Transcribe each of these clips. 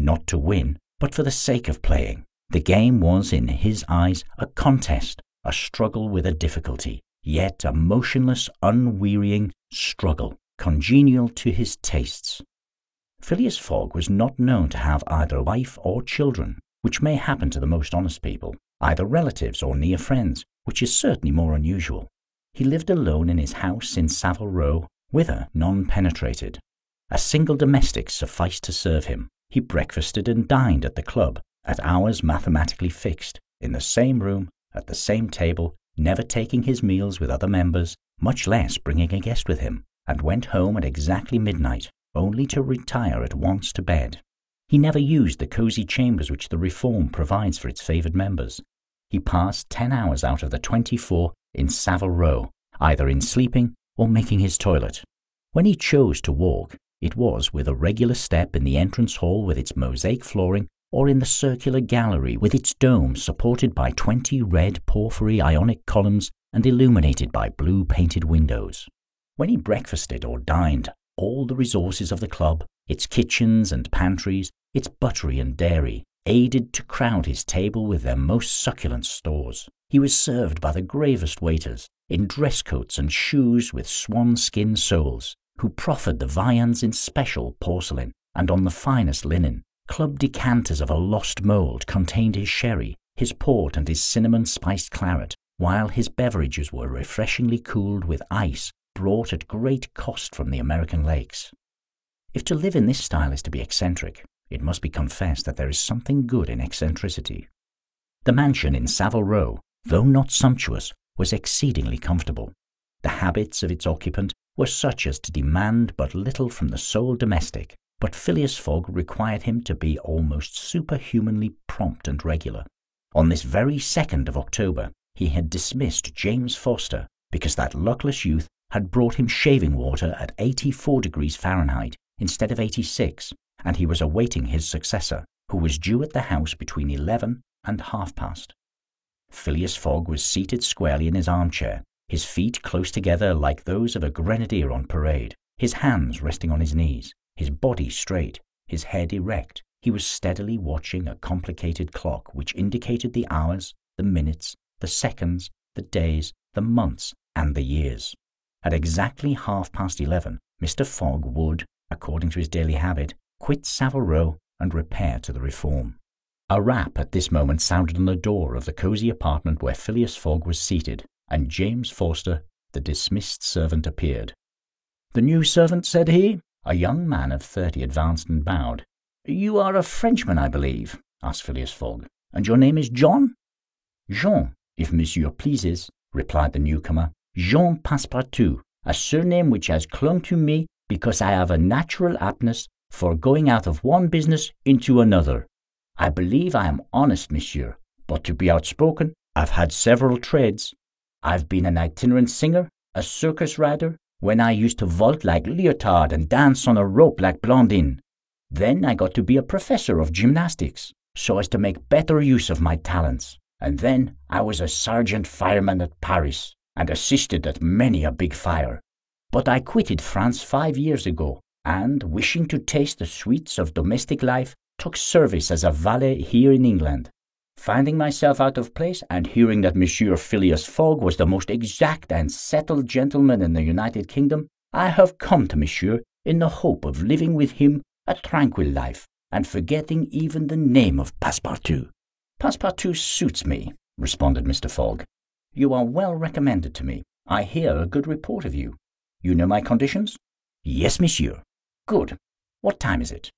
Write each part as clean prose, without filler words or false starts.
not to win, but for the sake of playing. The game was, in his eyes, a contest, a struggle with a difficulty, yet a motionless, unwearying struggle, congenial to his tastes. Phileas Fogg was not known to have either wife or children, which may happen to the most honest people, either relatives or near friends, which is certainly more unusual. He lived alone in his house in Savile Row, whither none penetrated. A single domestic sufficed to serve him. He breakfasted and dined at the club, at hours mathematically fixed, in the same room, at the same table, never taking his meals with other members, much less bringing a guest with him, and went home at exactly midnight, only to retire at once to bed. He never used the cosy chambers which the Reform provides for its favoured members. He passed 10 hours out of the 24 in Savile Row, either in sleeping or making his toilet. When he chose to walk, it was with a regular step in the entrance hall with its mosaic flooring, or in the circular gallery with its dome supported by 20 red porphyry Ionic columns and illuminated by blue painted windows. When he breakfasted or dined, all the resources of the club, its kitchens and pantries, its buttery and dairy, aided to crowd his table with their most succulent stores. He was served by the gravest waiters, in dress coats and shoes with swan-skin soles, who proffered the viands in special porcelain and on the finest linen. Club decanters of a lost mould contained his sherry, his port and his cinnamon-spiced claret, while his beverages were refreshingly cooled with ice brought at great cost from the American lakes. If to live in this style is to be eccentric, it must be confessed that there is something good in eccentricity. The mansion in Savile Row, though not sumptuous, was exceedingly comfortable. The habits of its occupant were such as to demand but little from the sole domestic, but Phileas Fogg required him to be almost superhumanly prompt and regular. On this very 2nd of October, he had dismissed James Foster because that luckless youth had brought him shaving water at 84 degrees Fahrenheit instead of 86, and he was awaiting his successor, who was due at the house between 11 and past. Phileas Fogg was seated squarely in his armchair, his feet close together like those of a grenadier on parade, his hands resting on his knees, his body straight, his head erect. He was steadily watching a complicated clock which indicated the hours, the minutes, the seconds, the days, the months, and the years. At exactly 11:30, Mr. Fogg would, according to his daily habit, quit Savile Row and repair to the Reform. A rap at this moment sounded on the door of the cosy apartment where Phileas Fogg was seated, and James Forster, the dismissed servant, appeared. "The new servant," said he. A young man of 30 advanced and bowed. "You are a Frenchman, I believe?" asked Phileas Fogg. "And your name is John?" "Jean, if monsieur pleases," replied the newcomer. "Jean Passepartout, a surname which has clung to me because I have a natural aptness for going out of one business into another. I believe I am honest, monsieur, but to be outspoken, I've had several trades. I've been an itinerant singer, a circus rider, when I used to vault like Leotard and dance on a rope like Blondin. Then I got to be a professor of gymnastics, so as to make better use of my talents. And then I was a sergeant fireman at Paris, and assisted at many a big fire. But I quitted France 5 years ago, and, wishing to taste the sweets of domestic life, took service as a valet here in England. Finding myself out of place, and hearing that Monsieur Phileas Fogg was the most exact and settled gentleman in the United Kingdom, I have come to Monsieur in the hope of living with him a tranquil life, and forgetting even the name of Passepartout." "Passepartout suits me," responded Mr. Fogg. "You are well recommended to me. I hear a good report of you. You know my conditions?" "Yes, monsieur." "Good. What time is it?"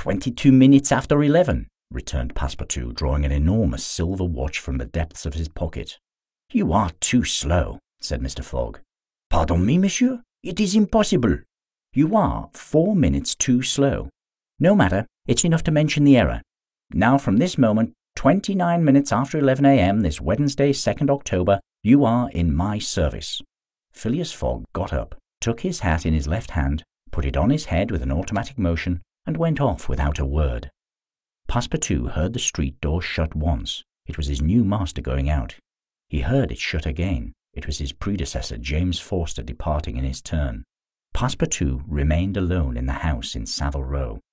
22 minutes after 11, returned Passepartout, drawing an enormous silver watch from the depths of his pocket. "You are too slow," said Mr. Fogg. "Pardon me, monsieur, it is impossible." "You are 4 minutes too slow. No matter, it's enough to mention the error. Now from this moment, 29 minutes after 11 a.m. this Wednesday, 2nd October, you are in my service." Phileas Fogg got up, took his hat in his left hand, put it on his head with an automatic motion, and went off without a word. Passepartout heard the street door shut once. It was his new master going out. He heard it shut again. It was his predecessor, James Forster, departing in his turn. Passepartout remained alone in the house in Savile Row.